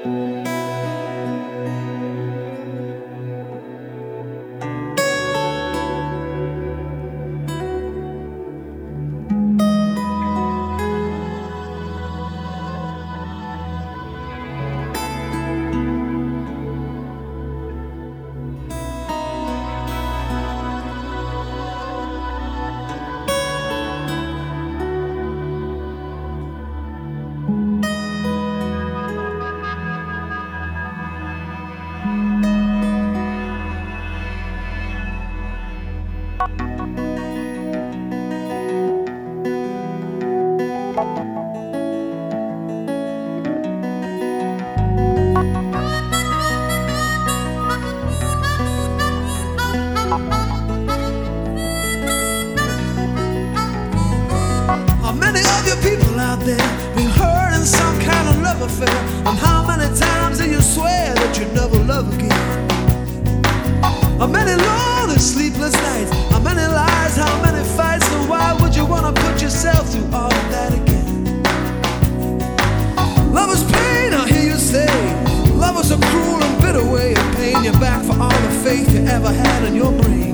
How many of you people out there been hurt in some kind of love affair? And how many times do you swear that you'd never love again? How many lonely sleepless nights? How many lies? How many fights? And why would you wanna put yourself through all of that again? Love is pain, I hear you say. Love is a cruel and bitter way of paying you back for all the faith you ever had in your brain.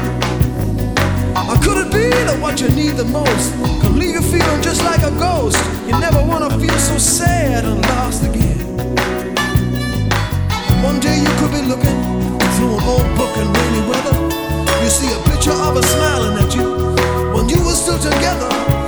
Or could it be that what you need the most can leave you feeling just like a ghost? You never wanna feel so sad and lost again. One day you could be looking through an old book in rainy weather. You see a picture of her smiling at you when you were still together.